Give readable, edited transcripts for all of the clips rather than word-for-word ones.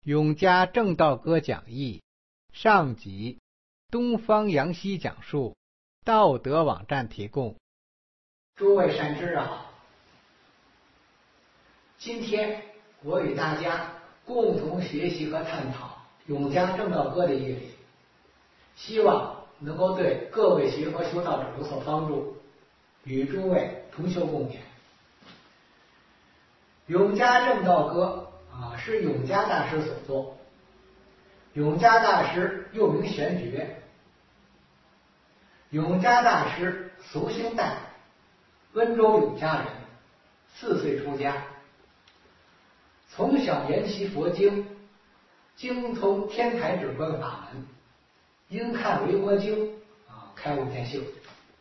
永嘉正道歌讲义上集，东方阳西讲述，道德网站提供。 诸位善知好，今天我与大家共同学习和探讨永嘉正道歌的义理，希望能够对各位学佛修道者有所帮助，与诸位同修共勉。永嘉正道歌是永嘉大师所作。永嘉大师又名玄觉。永嘉大师俗姓戴，温州永嘉人，4岁出家，从小研习佛经，精通天台止观法门，因看维摩经开悟天秀。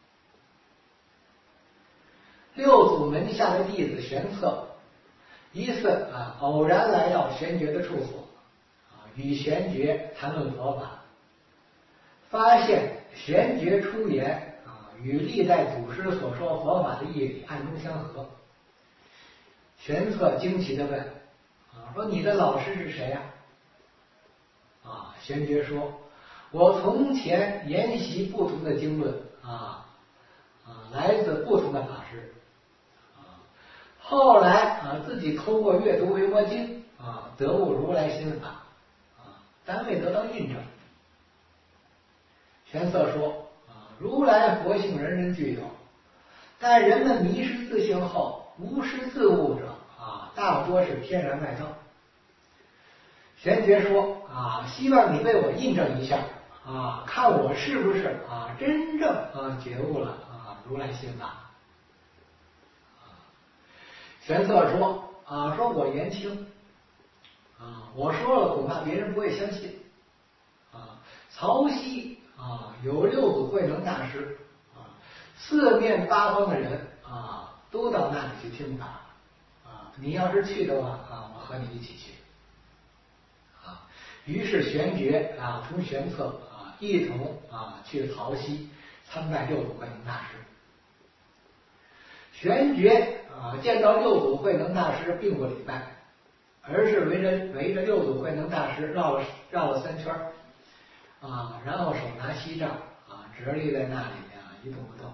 六祖门下的弟子玄策一次偶然来到玄觉的处所，与玄觉谈论佛法，发现玄觉出言与历代祖师所说佛法的义理暗中相合。玄策惊奇地问说你的老师是谁呀？玄觉说我从前研习不同的经论来自不同的法师，后来自己通过阅读维摩经得悟如来心法，但未得到印证。玄策说如来佛性人人具有，但人们迷失自性后无师自悟者大多是天然外道。玄觉说希望你为我印证一下看我是不是真正觉悟了如来心法。玄策说说我言轻我说了恐怕别人不会相信曹溪有六祖慧能大师四面八方的人都到那里去听法你要是去的话我和你一起去于是玄觉同玄策一同去曹溪参拜六祖慧能大师。玄觉见到六祖慧能大师并不礼拜，而是围着六祖慧能大师绕了3圈然后手拿锡杖直立在那里一动不动。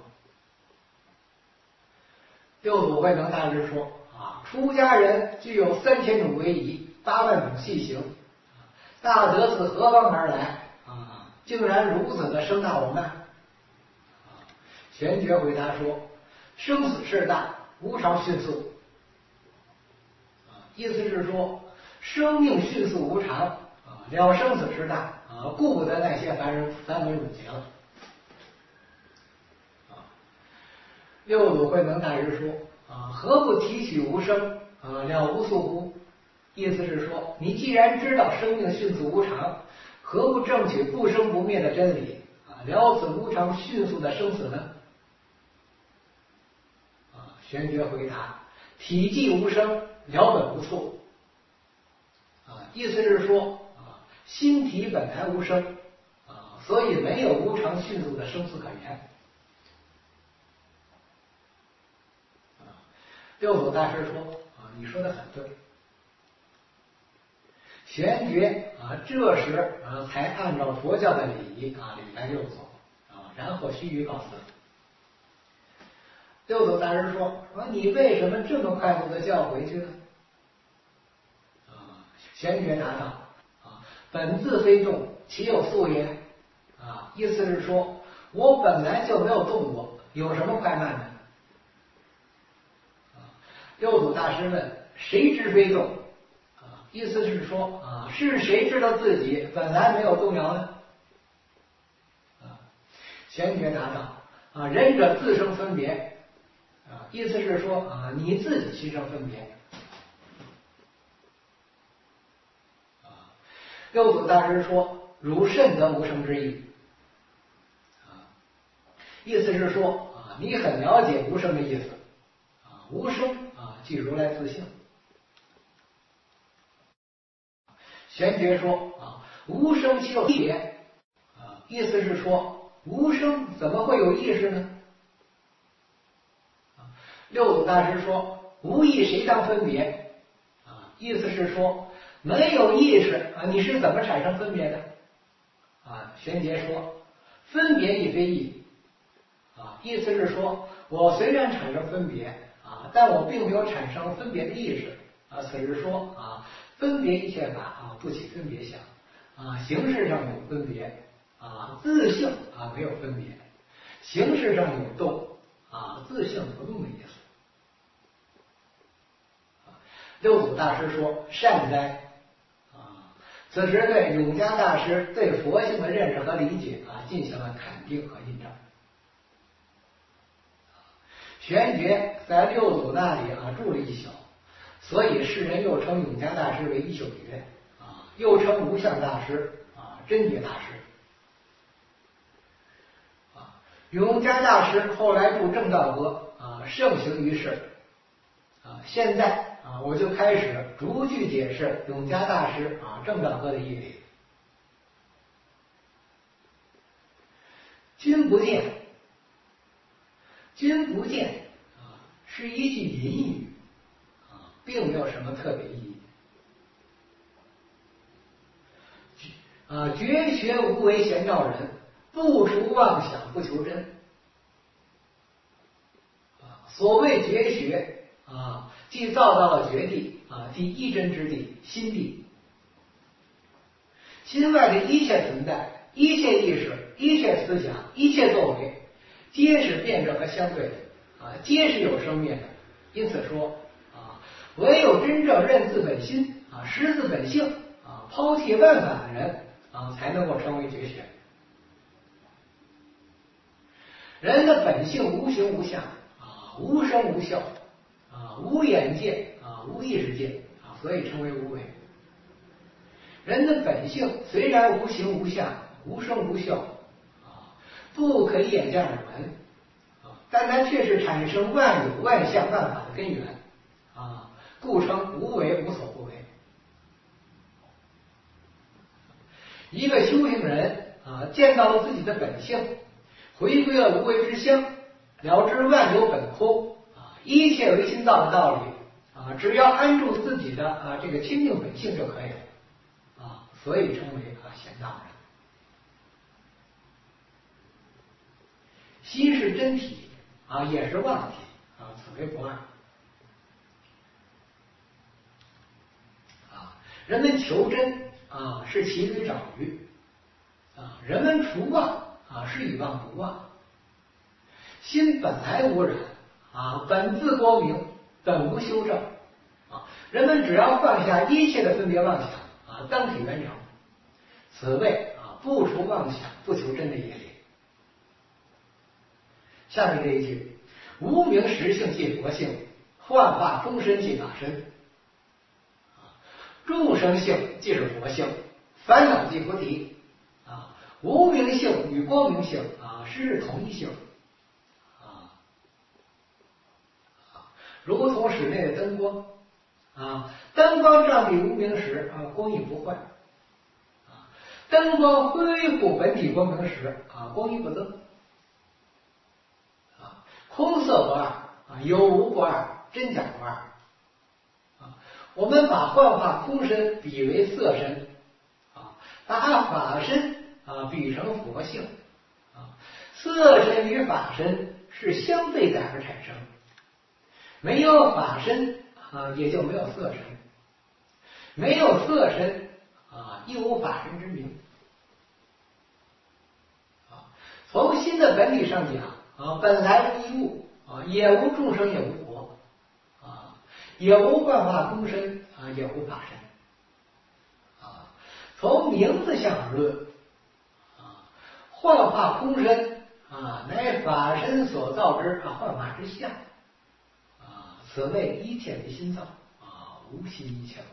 六祖慧能大师说出家人具有3000种威仪，8万种细行，大德自何方而来竟然如此的生大我慢？玄觉回答说生死事大，无常迅速意思是说生命迅速无常了生死事大顾不得那些繁文缛节了。六祖慧能大师说何不提取无生了无宿乎？意思是说你既然知道生命迅速无常，何不证取不生不灭的真理了此无常迅速的生死呢？玄觉回答体即无生，了本无错意思是说心体本来无生所以没有无常迅速的生死可言。六祖大师说你说的很对。玄觉这时才按照佛教的礼仪礼拜六祖然后须臾告辞。六祖大师说你为什么这么快速的就要回去呢？玄觉答道本自非动，其有速也意思是说我本来就没有动过，有什么快慢呢？六祖大师问谁知非动意思是说是谁知道自己本来没有动摇呢？玄觉答道仁者自生分别意思是说你自己心生分别六祖大师说汝甚得无生之意意思是说你很了解无生的意思无生即如来自性。玄觉说无生其有意也意思是说无生怎么会有意识呢？六祖大师说无意谁当分别意思是说没有意识啊，你是怎么产生分别的？啊，玄觉说，分别亦非意。啊，意思是说我虽然产生分别啊，但我并没有产生分别的意识啊。此是说啊，分别一切法啊，不起分别相啊，形式上有分别啊，自性啊没有分别，形式上有动啊，自性不动的意思。六祖大师说：“善哉！”啊，此时对永嘉大师对佛性的认识和理解啊，进行了肯定和印证。玄觉在六祖那里啊住了一宿，所以世人又称永嘉大师为一宿觉啊，又称无相大师啊真觉大师啊。永嘉大师后来著正道歌啊，盛行于世啊。现在啊，我就开始逐句解释永嘉大师啊正道歌的义理。君不见，君不见啊，是一句隐语啊，并没有什么特别意义。绝学无为闲照人，不除妄想不求真。所谓绝学啊，即造到了绝地啊，即一真之地，心地。心外的一切存在，一切意识，一切思想，一切作为，皆是辩证和相对的啊，皆是有生灭的。因此说啊，唯有真正认自本心啊，识自本性啊，抛弃万法的人啊，才能够成为绝学。人的本性无形无相啊，无声无效啊，无眼界啊，无意识界啊，所以称为无为。人的本性虽然无形无相、无声无效啊，不可以眼见耳闻啊，但它却是产生万有、万象、万法的根源啊，故称无为，无所不为。一个修行人啊，见到了自己的本性，回归了无为之乡，了知万有本空啊，一切唯心造的道理啊，只要安住自己的啊这个清净本性就可以了。所以称为贤道人。心是真体啊，也是妄体啊，此为不二啊。人们求真啊，是骑驴找驴啊；人们除妄啊，是以妄不妄。心本来无染啊，本自光明，本无修正啊。人们只要放下一切的分别妄想啊，当体圆成。此谓啊，不除妄想，不求真的业力。下面这一句，无名实性即佛性，幻化终身即法身。众生性即是佛性，烦恼即菩提啊。无明性与光明性啊，是同一性啊，如同室内的灯光啊，灯光照蔽无明时啊，光亦不坏。灯光恢复本体光明时啊，光亦不增啊，空色不二啊，有无不二，真假不二啊。我们把幻化空身比为色身啊，把法身啊比成佛性啊，色身与法身是相对感而产生，没有法身啊，也就没有色身，没有色身啊，亦无法身之名。从心的本体上讲啊，本来无一物啊，也无众生，也无佛啊，也无幻化空身啊，也无法身啊。从名字相而论啊，幻化空身啊，乃法身所造之啊幻化之相啊，此谓一切为心造啊，无心一切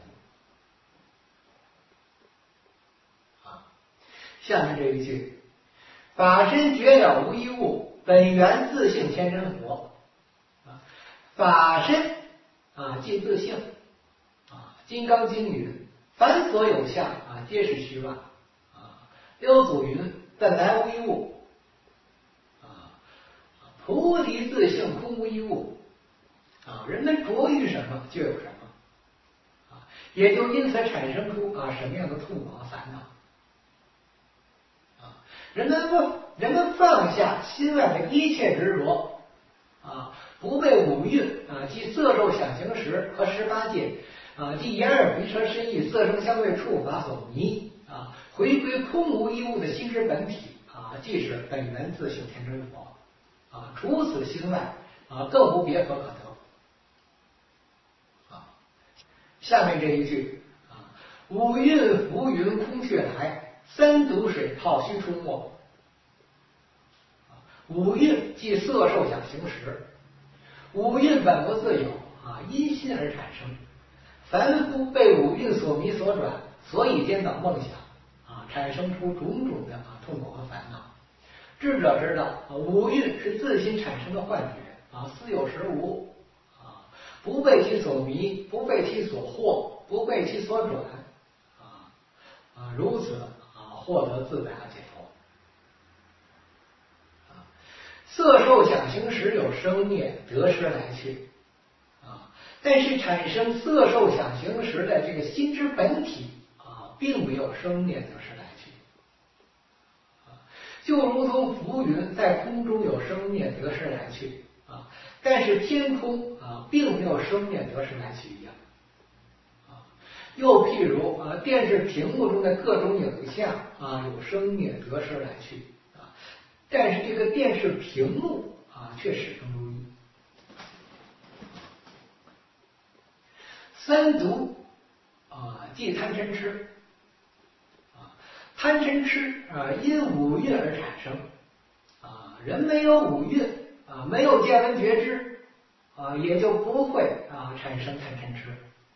无啊。下面这一句。法身绝了无一物，本源自性天真佛啊。法身啊，即自性啊。金刚经云：凡所有相啊，皆是虚妄啊。六祖云：本来无一物啊。菩提自性空无一物啊。人们着于什么就有什么啊。 也就因此产生出什么样的痛苦和烦恼。人们放下心外的一切执着，不被五蕴即色受想行识和18界即眼耳鼻舌身意色声香味触法所迷回归空无一物的心之本体即是本源自性天真佛除此心外更无别法可得。下面这一句五蕴浮云空去来，三毒水泡须出没。五蕴即色受想行识，五蕴本不自有因心而产生，凡夫被五蕴所迷所转，所以颠倒梦想产生出种种的痛苦和烦恼。智者知道五蕴是自心产生的幻觉似有实无不被其所迷，不被其所惑，不被其所转如此获得自在和解脱。色受想行识有生灭得失来去但是产生色受想行识的这个心之本体并没有生灭得失来去就如同浮云在空中有生灭得失来去但是天空并没有生灭得失来去一样又譬如电视屏幕中的各种影像有生灭得失来去但是这个电视屏幕却始终如一。三毒即贪嗔痴贪嗔痴因五蕴而产生人没有五蕴没有见闻觉知也就不会产生贪嗔痴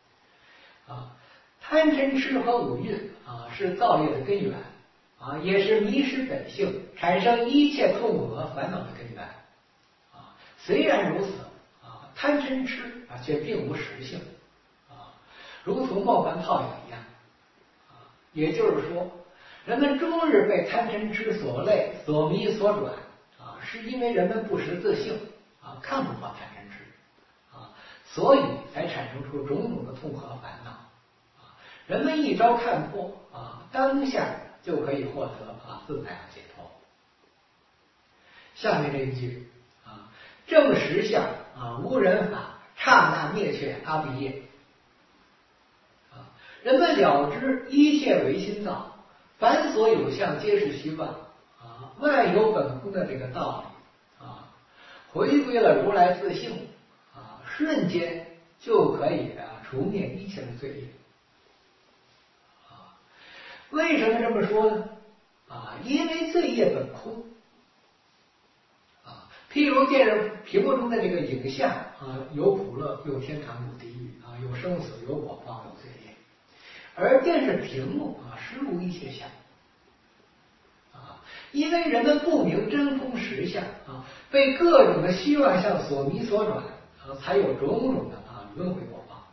贪嗔痴和五蕴是造业的根源也是迷失本性产生一切痛苦和烦恼的根源虽然如此贪嗔痴却并无实性如同梦幻泡影一样也就是说人们终日被贪嗔痴所累所迷所转是因为人们不识自性看不破贪嗔痴所以才产生出种种的痛苦和烦恼人们一朝看破当下就可以获得自在和解脱。下面这一句正实相无人法刹那灭却阿鼻业人们了知一切唯心造，凡所有相皆是虚妄万有本空的这个道理回归了如来自性瞬间就可以除灭一切的罪业为什么这么说呢因为罪业本空譬如电视屏幕中的这个影像有苦乐有天堂有地狱有生死有果报有罪业而电视屏幕实无一切相因为人们不明真空实相被各种的虚妄相所迷所转才有种种的轮回果报。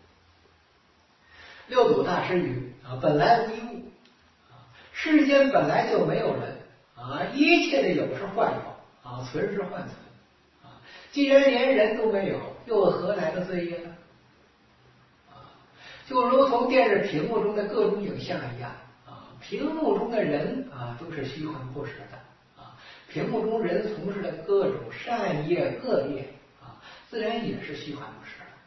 六祖大师语本来无一物世间本来就没有人一切的有是幻有存是幻存既然连人都没有又何来的罪业呢就如同电视屏幕中的各种影像一样屏幕中的人都是虚幻不实的屏幕中人从事的各种善业恶业自然也是虚幻不实的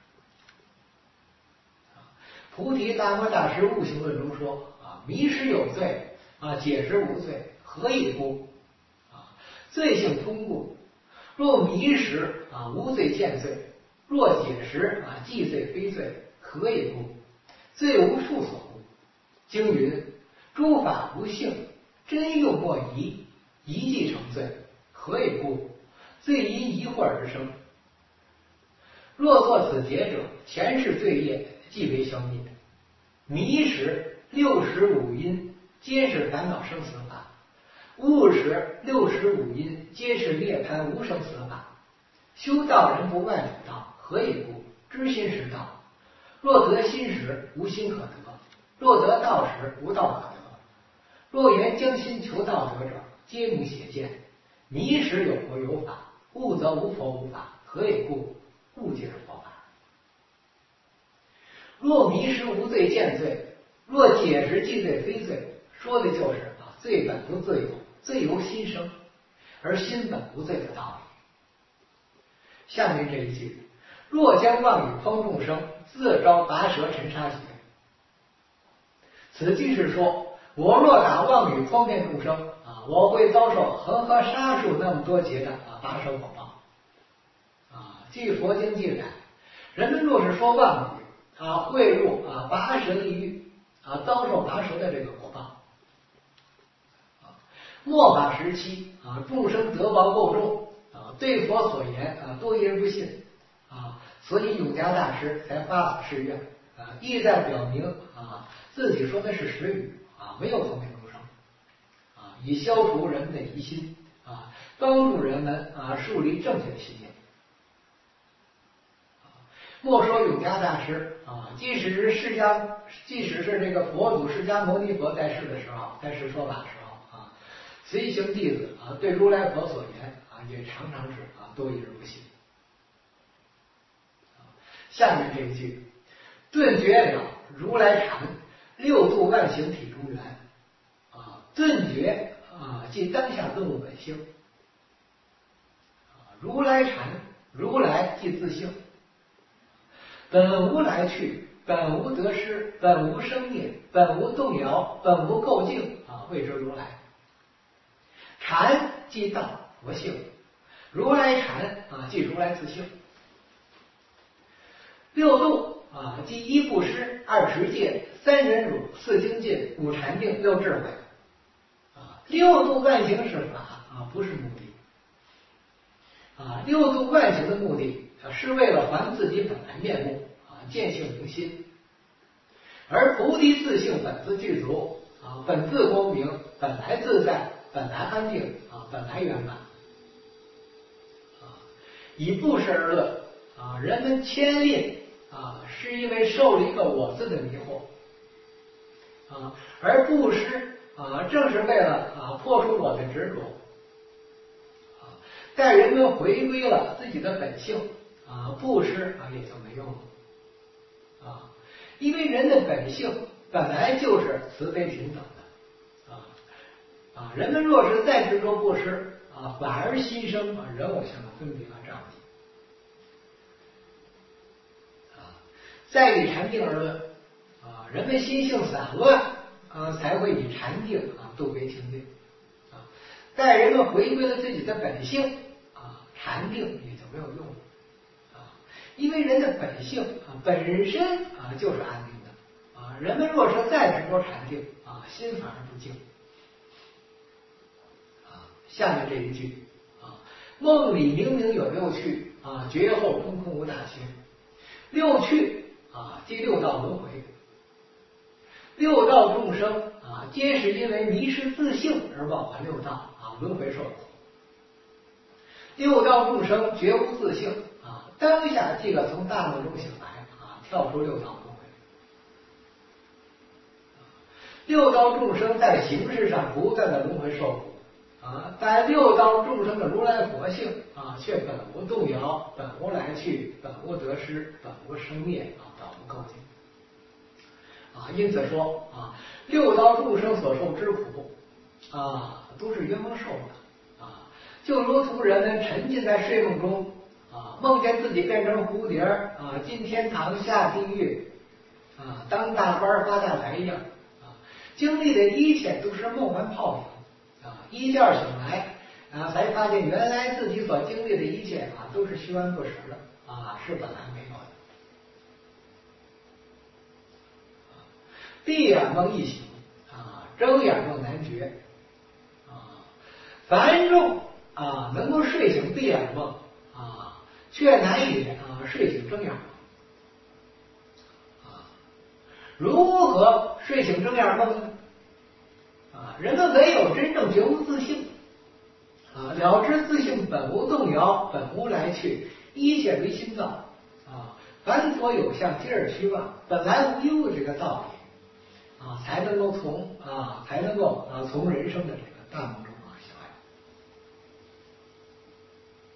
菩提达摩大师悟行论中说迷失有罪解实无罪何以故罪性通故若迷时无罪见罪若解时既罪非罪何以故罪无处所故经云诸法无性真用莫疑一即成罪何以故罪因疑惑而生若作此解者前世罪业即为消灭迷时65因皆是烦恼生死法悟时65因皆是涅槃无生死法修道人不外主道何以故知心识道若得心时无心可得若得道时无道可得若言将心求道德者皆名邪见迷时有佛有法悟则无佛无法何以故悟即是佛法若迷失无罪见罪，若解释既罪非罪，说的就是罪本不自由，罪由心生，而心本无罪的道理。下面这一句，若将妄语诓众生，自招拔舌沉沙劫。此句是说，我若打妄语诓骗众生我会遭受恒河沙数那么多劫的拔舌果报。据佛经记载，人们若是说妄语会入拔舌地狱遭受拔舌的这个果报。末法时期众生德报够重对佛所言多因不信所以永嘉大师才发此誓愿意在表明自己说的是实语没有诓骗众生以消除人们的疑心帮助人们树立正确的信念。莫说永嘉大师即使是这个佛祖释迦牟尼佛在世的时候，在世说法的时候随行弟子对如来佛所言也常常是多疑而不信。下面这一句，顿觉了如来禅，六度万行体中缘顿觉即当下顿悟本性如来禅，如来即自性，本无来去，本无得失，本无生灭，本无动摇，本无垢净谓之如来。禅即道佛性，如来禅即如来自性。六度即一布施，二持戒，三忍辱，四精进，五禅定，六智慧六度万行是法不是目的六度万行的目的是为了还自己本来面目见性明心。而菩提自性本自具足本自光明，本来自在，本来安定本来圆满以布施而论人们牵恋是因为受了一个我字的迷惑而布施正是为了破除我的执着待人们回归了自己的本性布施也就没用了因为人的本性本来就是慈悲平等的人们若是再执着布施反而心生人我相的分别和障碍再以禅定而论人们心性散乱才会以禅定度归清净待人们回归了自己的本性禅定也就没有用了因为人的本性本身就是安定的人们若是再执着禅定心反而不静下面这一句梦里明明有六趣觉后空空无大千。六趣即六道轮回。六道众生皆是因为迷失自性而往还六道轮回受苦。六道众生绝无自性当下即可从大梦中醒来跳出六道轮回。六道众生在形式上不断的轮回受苦但六道众生的如来佛性却本无动摇，本无来去，本无得失，本无生灭本无垢净因此说六道众生所受之苦都是冤枉受的就如同人们沉浸在睡梦中梦见自己变成蝴蝶进天堂下地狱当大官发大财一样经历的一切都是梦幻泡影一觉醒来才发现原来自己所经历的一切都是虚幻不实的是本来没有的。闭眼梦易醒睁眼梦难觉凡众能够睡醒闭眼梦却难以睡醒睁眼梦如何睡醒睁眼梦呢人们唯有真正觉悟自性了知自性本无动摇，本无来去，一切唯心造凡所有相皆是虚妄，本来无一物这个道理才能够从人生的这个大梦中醒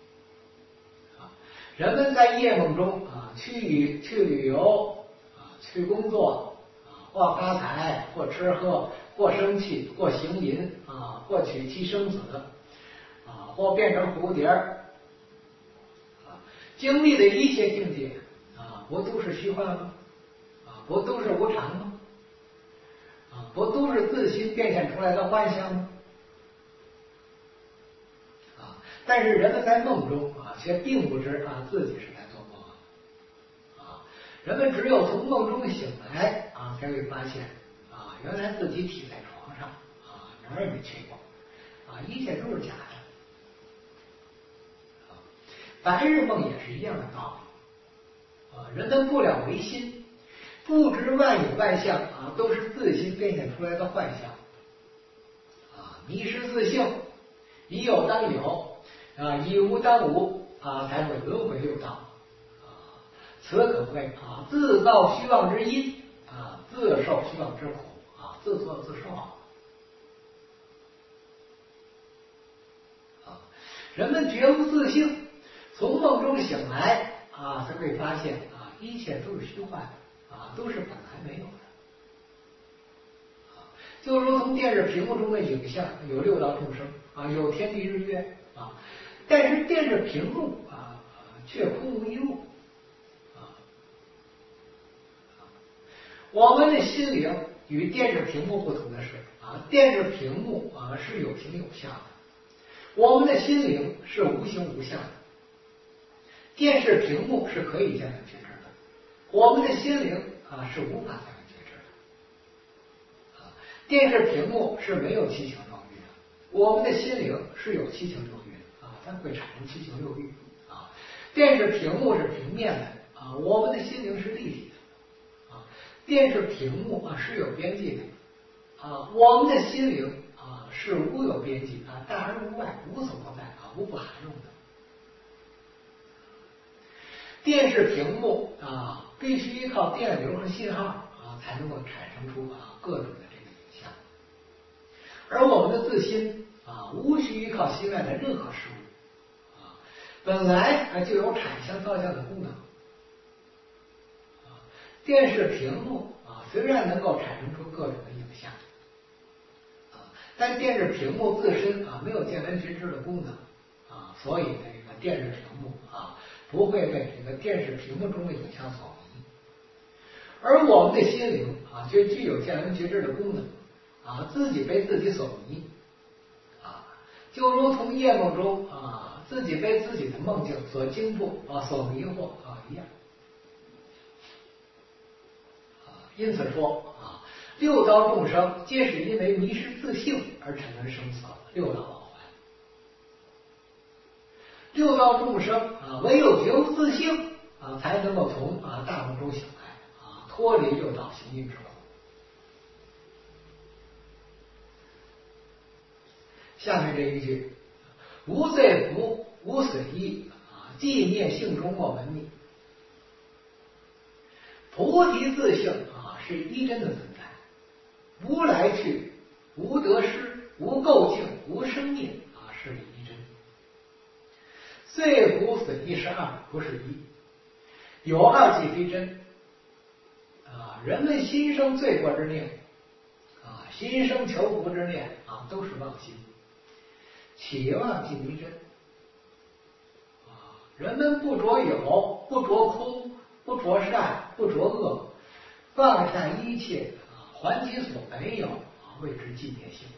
来人们在夜梦中去旅游去工作啊，或发财，或吃喝，或生气，或行淫啊，或娶妻生子啊，或变成蝴蝶啊，经历的一切境界啊，不都是虚幻吗？啊，不都是无常吗？啊，不都是自心变现出来的幻象吗？啊，但是人们在梦中啊，却并不知啊自己是在做梦啊。人们只有从梦中醒来啊，才会发现啊，原来自己体在床上啊，哪儿也没去过啊，一切都是假的。啊，白日梦也是一样的道理啊，人们不了唯心，不知万有万象啊，都是自心变现出来的幻象啊，迷失自性，以有当有啊，以无当无啊，才会轮回六道啊。此可谓啊，自造虚妄之因啊，自受虚妄之苦啊，自作自受啊。人们觉悟自性，从梦中醒来啊，才会发现啊，一切都是虚幻啊，都是本来没有的。就如同电视屏幕中的影像，有六道众生啊，有天地日月啊，但是电视屏幕啊却空无一物啊。我们的心灵与电视屏幕不同的是啊，电视屏幕啊是有形有相的，我们的心灵是无形无相的。电视屏幕是可以见闻觉知的，我们的心灵啊是无法见闻觉知的。啊，电视屏幕是没有七情六欲的，我们的心灵是有七情六欲的啊，它会产生七情六欲啊。电视屏幕是平面的啊，我们的心灵是立体的啊。电视屏幕啊是有边际的啊，我们的心灵啊是无有边际啊，大而无外，无所不在啊，无不含容的。电视屏幕啊，必须依靠电流和信号啊，才能够产生出啊各种的这个影像。而我们的自心啊，无需依靠心外的任何事物啊，本来就有产相造像的功能啊。电视屏幕啊，虽然能够产生出各种的影像啊，但电视屏幕自身啊没有见闻觉知的功能啊，所以这个电视屏幕啊不会被这个电视屏幕中的影像所迷，而我们的心灵啊却具有见闻觉知的功能啊，自己被自己所迷啊，就如同夜梦中啊自己被自己的梦境所惊怖啊，所迷惑啊一样啊。因此说啊，六道众生皆是因为迷失自性而产生生死六道往还。六道众生啊，唯有觉悟自性啊，才能够从大梦中醒来啊，脱离六道行阴之苦。下面这一句，无罪福，无损益啊，寂灭性中莫闻觅。菩提自性啊，是一真的存在，无来去，无得失，无垢净，无生灭啊，是一真。罪福损益是二，不是一，有二即非真啊。人们心生罪过之念啊，心生求福之念啊，都是妄心，起妄即迷真啊。人们不着有，不着空，不着善，不着恶，放下一切啊，还其所没有啊，谓之寂灭性。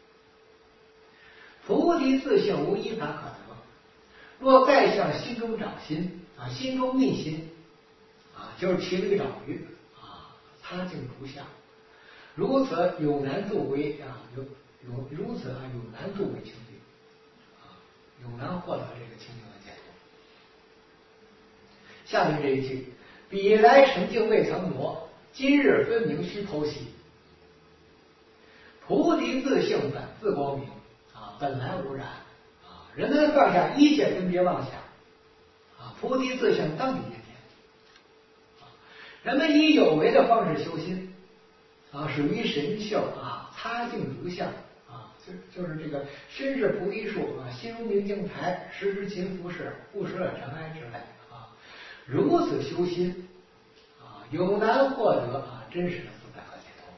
菩提自性无一法可得。若再向心中找心啊，心中觅心啊，就是骑驴找驴啊，他境如下，如此有难度为啊，如此有难度为清净啊，有难获得这个清净的解脱。下面这一句，彼来成境未曾挪，今日分明须剖析。菩提自性本自光明啊，本来无染。人们放下一切分别妄想啊，菩提自性当体现前啊。人们以有为的方式修心啊，属于神秀啊，擦净如相啊，就是这个身是菩提树啊，心如明镜台，时之勤拂拭，不失了尘埃之类啊。如此修心啊， 永难获得真实的自在和解脱。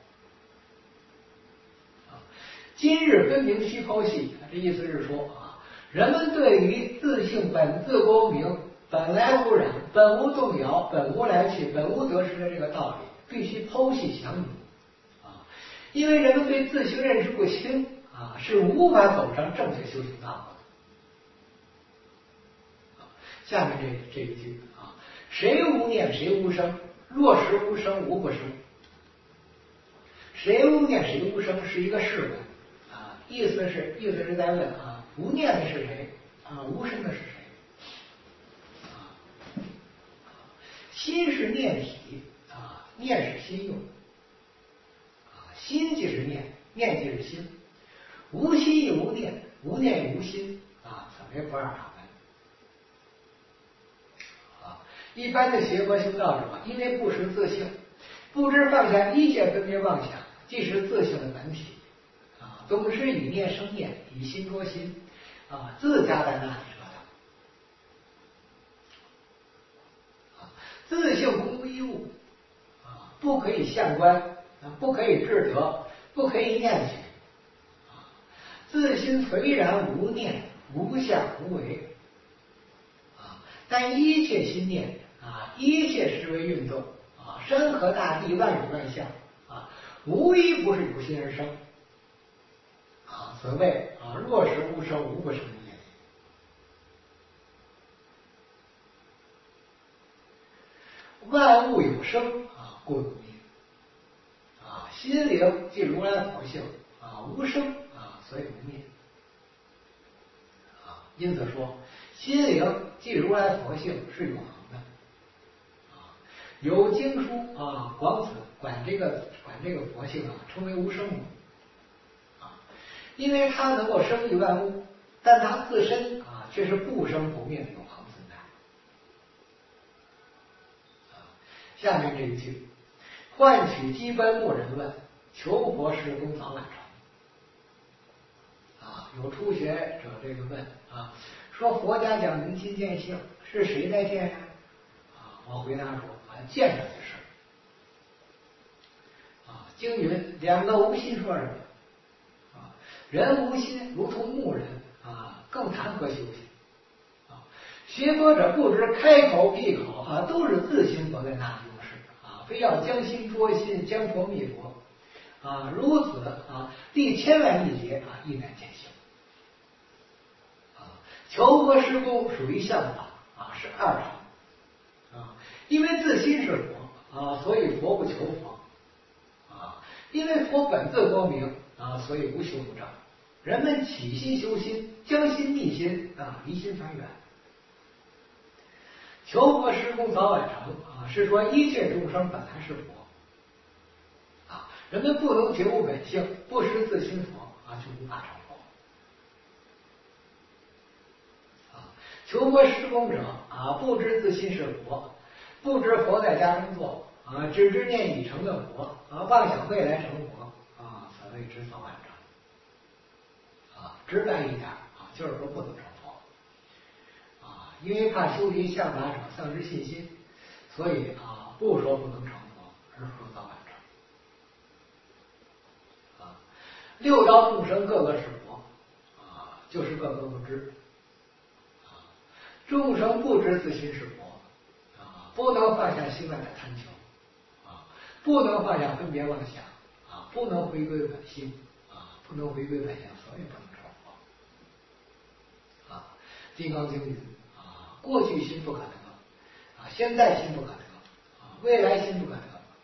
今日分明须剖析，这意思是说人们对于自性本自光明、本来无染、本无动摇、本无来去、本无得失的这个道理，必须剖析详明因为人们对自性认识不清是无法走上正确修行道路的。下面这一句谁无念谁无生，若实无生无不生。谁无念谁无生是一个试问意思是在问无念的是谁无生的是谁心是念体念是心用心即是念，念即是心，无心亦无念，无念亦无心怎么也不二法门一般的邪佛修道者因为不识自性，不知放下一切分别妄想，即是自性的本体总是以念生念，以心着心自家在那里折腾自性空无一物不可以相观不可以智得，不可以念取自心虽然无念无相无为但一切心念一切实为运动山河大地万有万象无一不是由心而生所谓若实无生无不生也。万物有生故有灭心灵即如来佛性无生所以无灭因此说心灵即如来佛性是永恒的有经书广此管这个佛性称为无生母因为它能够生育万物，但它自身却是不生不灭的永恒存在下面这一句唤取基本牧人问，求佛施功早晚成有初学者这个问说佛家讲明心见性，是谁在见我回答说见着的事经云两个无心说什么人无心如同木人更谈何修行学佛者不知开口闭口都是自心佛在那里用事非要将心着心，将佛密佛如此历千万亿劫亦难见性求佛施功属于相法是二乘因为自心是佛所以佛不求佛因为佛本自光明所以无修无障。人们起心修心，将心密心离心反远。求佛施功早晚成是说一切众生本来是佛人们不能觉悟本性，不识自心佛就无法成佛求佛施功者不知自心是佛，不知佛在家中坐只知念已成的佛妄想未来成佛所谓知早晚成直白一点就是说不能成佛因为怕修离相法者丧失信心，所以不说不能成佛，而说早晚成六道众生个个是佛就是个个不知众生不知自心是佛不能放下心外的贪求不能放下分别妄想不能回归本心不能回归本性，所以不能成佛金刚经云过去心不可得现在心不可得未来心不可得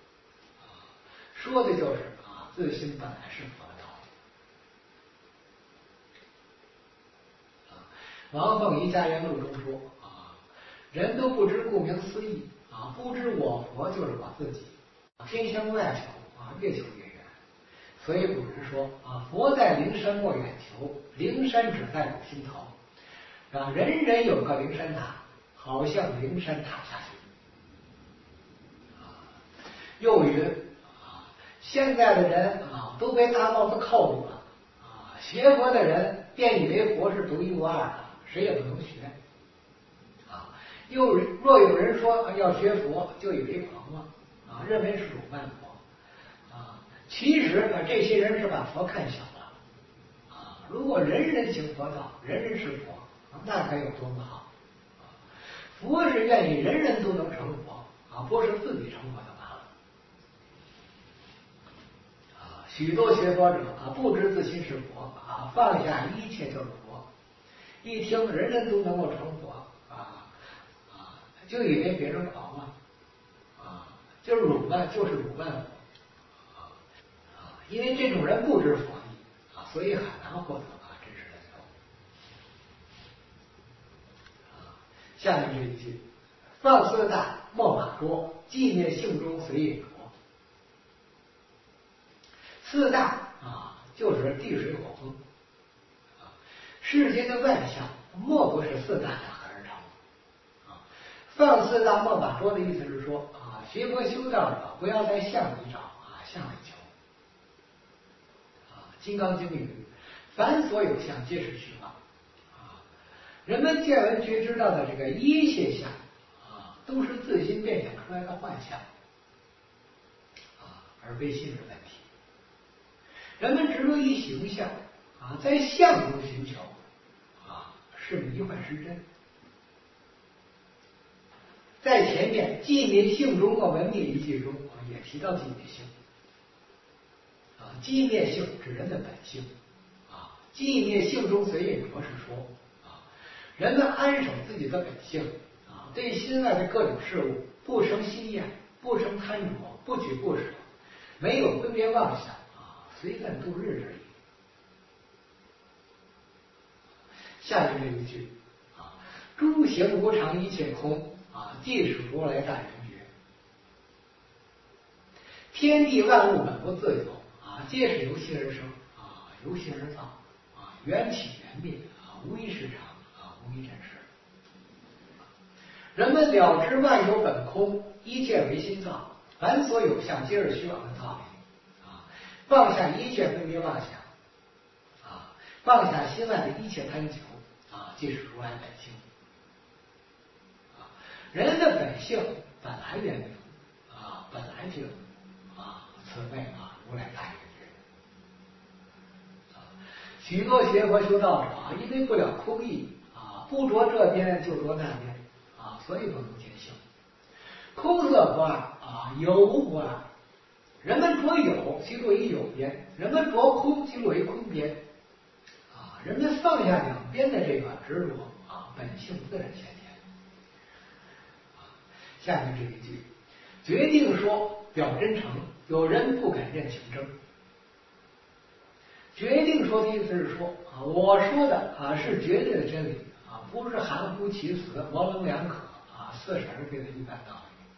说的就是自心本来是佛的道理王凤仪家言录中说人都不知顾名思义不知我佛就是我自己偏向外求越求越远，所以古人说佛在灵山莫远求，灵山只在我心头人人有个灵山塔，好像灵山塔下去又云现在的人都被大帽子扣住了学佛的人便以为佛是独一无二的，谁也不能学若有人说要学佛，就以为狂妄认为是主办佛其实这些人是把佛看小了如果人人行佛道，人人是佛那该有多么好佛是愿意人人都能成佛不是自己成佛就完了许多学佛者不知自心是佛放下一切就是佛，一听人人都能够成佛就以为别人狂了就是辱慢佛因为这种人不知佛意所以很难获得真实的觉悟下面这一句，放四大莫马捉，寂灭性中随意着。四大就是地水火风世间的万象莫不是四大假合而成放四大莫把捉的意思是说学佛修道者不要在相里找相里求金刚经语凡所有相皆是虚妄人们见闻觉知到的这个一切相都是自心变现出来的幻象而非心是问题。人们执着于形象在相中寻求是迷幻失真。在前面寂灭性中和文灭一句中也提到寂灭性寂灭性指人的本性寂灭性中随应着是说人们安守自己的本性对心外的各种事物不生心厌，不生贪着，不取不舍，没有分别妄想随愿度日而已。下面这一句诸行无常，一切空即是如来大圆觉。天地万物本不自由皆是由心而生由心而造缘起缘灭无一是常无一真实。人们了知万有本空，一切为心造，凡所有相皆是虚妄的道理放下一切分别妄想放下心外的一切贪求即是如来本性人的本性本来圆明本来就此谓如来大圆觉许多学佛修道者因为不了空义不着这边就着那边所以不能见性。空色不二有无不二。人们着有即落于有边，人们着空即落于空边人们放下两边的这个执着本性自然现前下面这一句决定说表真诚，有人不敢认情真。决定说的意思是说我说的是绝对的真理不是含糊其辞模棱两可似是而非的一般道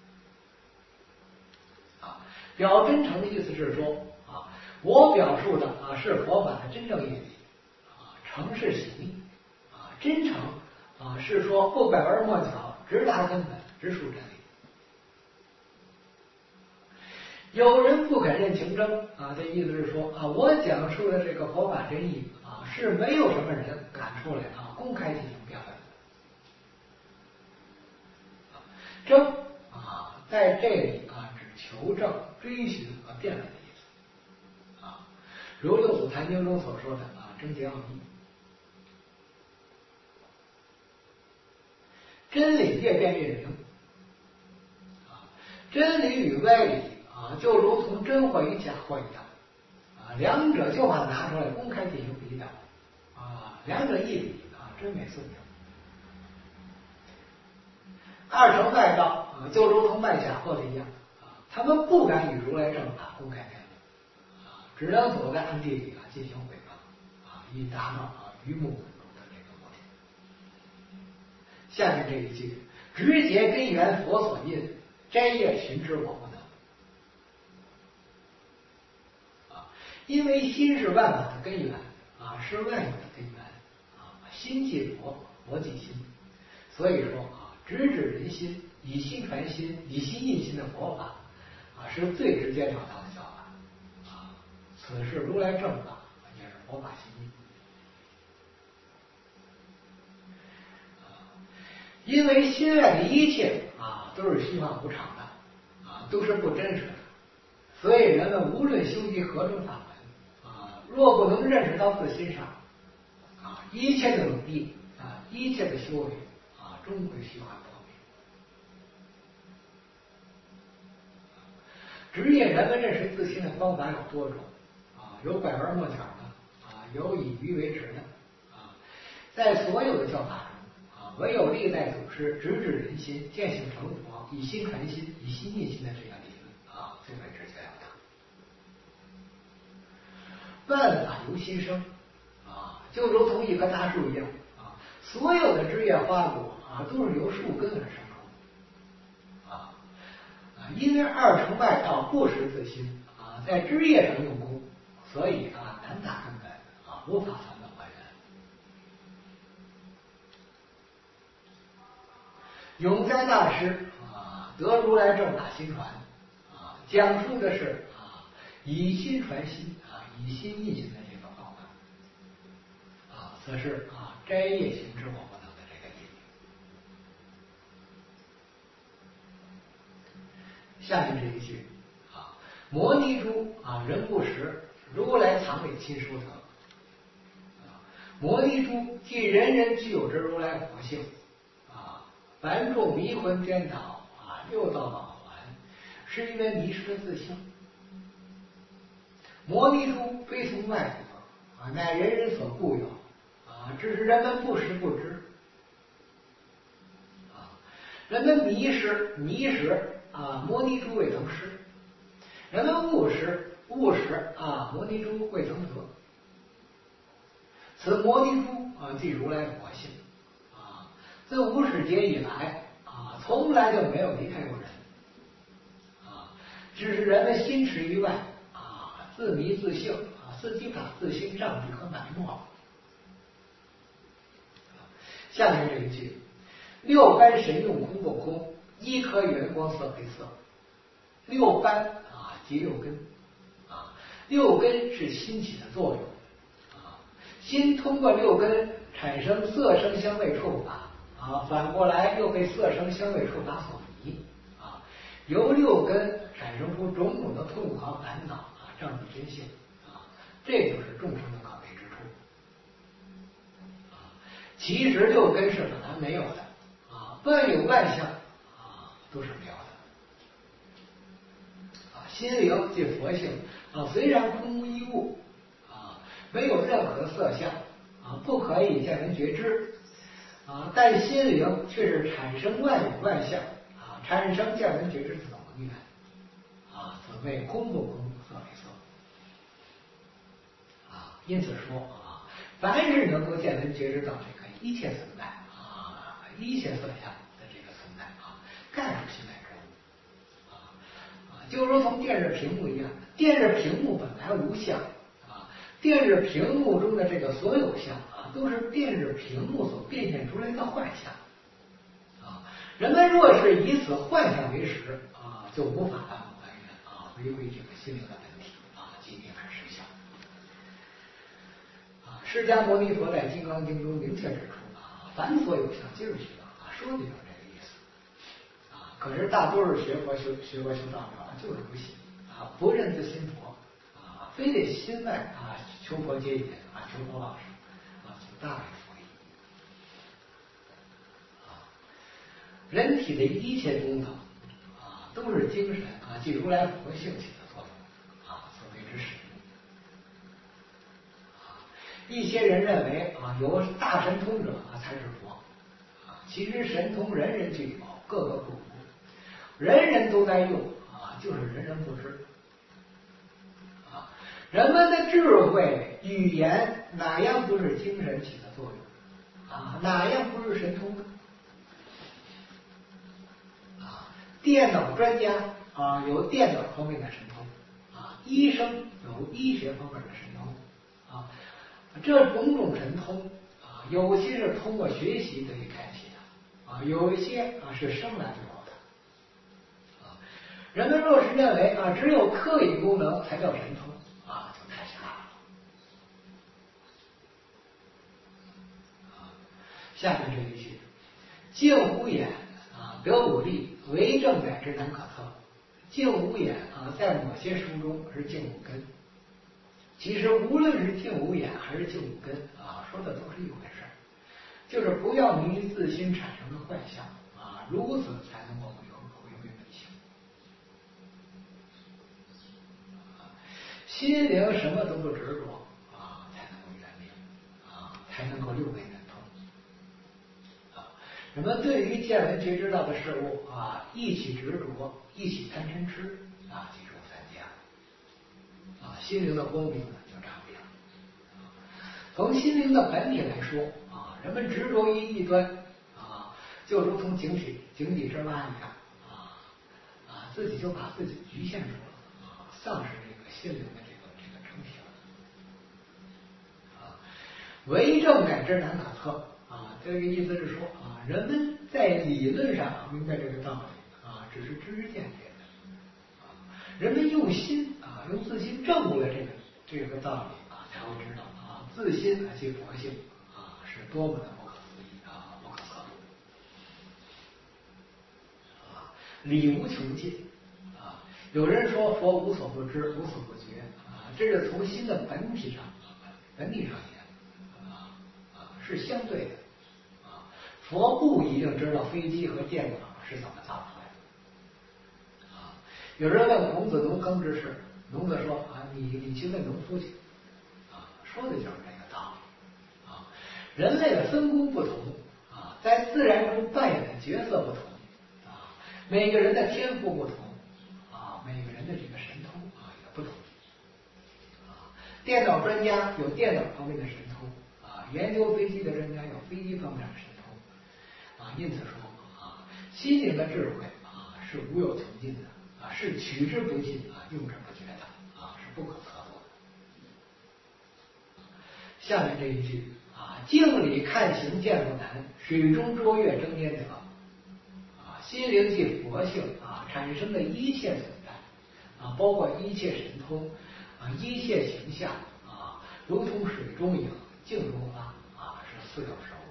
理表真诚的意思是说我表述的是佛法的真正意义诚是行义真诚是说不拐弯抹角，直达根本，直述真理。有人不肯认情真这意思是说我讲述的这个佛法真义是没有什么人敢出来公开进行辩论的争在这里指求证、追寻和辩论的意思如六祖坛经中所说的争结奥义。真理越辩越明真理与歪理就如同真货与假货一样两者就把拿出来公开进行比较两者一比真伪分明。二乘外道就如同卖假货的一样他们不敢与如来正法公开辩论只能躲在暗地里进行诽谤以达到鱼目混珠的这个目的。下面这一句直结根源佛所印，摘叶寻知我不能因为心是万法的根源是万有的根源心即佛，佛即心，所以说直指人心，以心传心，以心印心的佛法是最直截了当的教法此是如来正法，也是佛法心印。因为心外的一切都是虚幻无常的都是不真实的。所以人们无论修习何种法门若不能认识到自心上一切的努力一切的修为终归虚幻破灭。职业人们认识自心的方法有多种有拐弯抹角的有以鱼为直的在所有的教法中唯有历代祖师直指人心，见性成佛，以心传心，以心印心的这个理论最为直截了当。万法由心生就如同一棵大树一样所有的枝叶花果都是由树根而生出因为二乘外道不识自心在枝叶上用功，所以难打根本无法返本还原。永嘉大师得如来正法心传讲述的是以心传心以心印心的这个方法此是斋业行之我不能的这个意思。下面这一句摩尼珠人不识，如来藏里亲疏得。摩尼珠即人人具有之如来佛性凡众迷魂颠倒六道往还，是因为迷失了自性。摩尼珠非从外得乃人人所固有只是人们不识不知人们迷失摩尼珠未曾失，人们误识摩尼珠未曾得。此摩尼珠即如来佛性自无始劫以来从来就没有离开过人只是人们心驰于外自迷自性自己把自心障蔽和埋没了。下面这一句，六般神用空不空，一颗圆光色为色。六般即六根六根是心起的作用心通过六根产生色声香味触法反过来又被色声香味触法所迷由六根产生出种种的痛苦和烦恼障蔽真性这就是众生的可悲之处其实六根是本来没有的万有万象都是没有的心灵即佛性虽然空无一物没有任何色相不可以见闻觉知但心灵却是产生万有万象产生见闻觉知的能源此谓空不空，色为色因此说凡是能够见闻觉知到这个一切存在一切色相的这个存在概属心外之物就如同电视屏幕一样，电视屏幕本来无相电视屏幕中的这个所有相都是电视屏幕所变现出来的幻象人们若是以此幻象为实就无法返本还原回归这个心灵的本体即涅槃实相释迦牟尼佛在《金刚经》中明确指出凡所有相皆是虚妄说的就是这个意思可是大多数学佛修道者就是不信不认自心佛非得心外求佛接引求佛往生大为佛意人体的一切功能都是精神即如来佛性起的作用所谓之实一些人认为有大神通者才是佛其实神通人人具有，个个不如，人人都在用就是人人不知人们的智慧语言哪样不是精神起的作用哪样不是神通呢电脑专家有电脑方面的神通医生有医学方面的神通这种种神通有些是通过学习得以开启的有一些是生来就有的人们若是认为只有特异功能才叫神通就太狭隘了下面这一句，镜无眼得五力，为正乃之难可测， 净无眼啊，在某些书中是净无根。其实无论是净无眼还是净无根啊，说的都是一回事，就是不要迷于自心产生的幻象啊，如此才能够回归本性。心灵什么都不执着啊，才能够圆明啊，才能够六位圆通啊。人们对于见闻觉知道的事物啊，一起执着，一起贪嗔痴啊，记住三家啊，心灵的光明呢就长明。从心灵的本体来说啊，人们执着于异端啊，就如同井底之蛙一样啊，自己就把自己局限住了啊，丧失这个心灵的这个整体了啊。为政感知难可测啊，这个意思是说啊，人们在理论上明白这个道理啊，只是知识见解的啊，人们用心啊，用自心证悟了这个道理啊，才会知道啊，自心即佛性啊，是多么的不可思议啊，不可测度啊，理无穷尽啊。有人说佛无所不知，无所不觉啊，这是从心的本体上言是相对的啊。佛不一定知道飞机和电脑是怎么造出来的啊。有人问孔子农耕之事，农子说啊，你去问农夫去啊，说的就是这个道理啊。人类的分工不同啊，在自然中扮演的角色不同啊，每个人的天赋不同啊，每个人的这个神通啊也不同啊。电脑专家有电脑方面的神通啊，研究飞机的专家有飞机方面的神通啊。因此说啊，心灵的智慧啊是无有穷尽的啊，是取之不尽啊，用之不绝的啊，是不可测度的。下面这一句啊，镜里看形见不难，水中捉月争焉得啊，心灵即佛性啊产生的一切存在啊，包括一切神通啊，一切形象啊，如同水中影，镜中花啊，是似有实无